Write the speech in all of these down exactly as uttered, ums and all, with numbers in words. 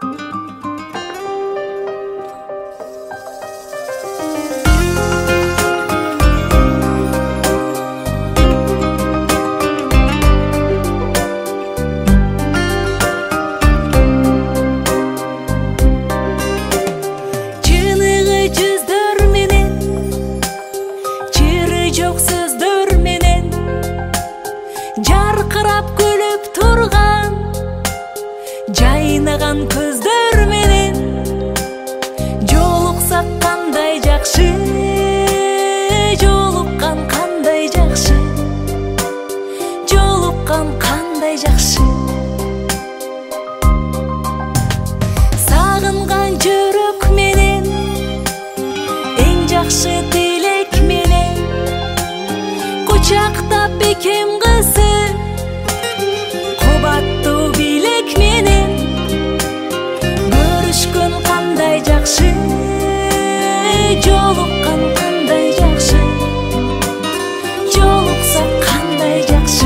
жарқырап күліп тұрған жайнаған көздер менен жолықсақ қандай жақсы, жолыққан қандай жақсы, жолыққан қандай жақсы. Сағынған жүрек менен ең жақсы тілек менен құшақтап бекем қызы қубаттуу билек менен көрүшкөн кандай жакшы, жолуккан кандай жакшы, жолуксак кандай жакшы.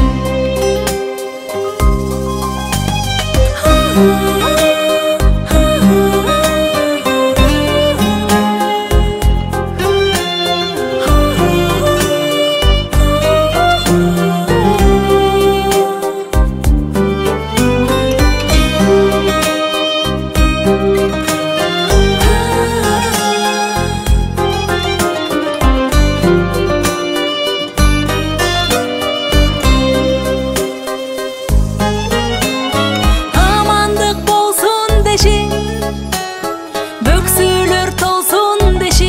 Бөксөлөр толсун деши,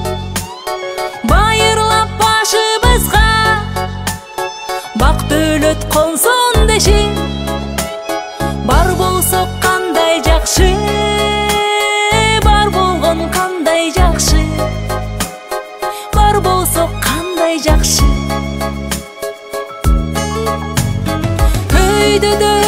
байырлап башыбызга бак дөөлөт консун деши, бар болсок кандай жакшы, бар болгон кандай жакшы, бар болсок кандай жакшы. Өйдөдө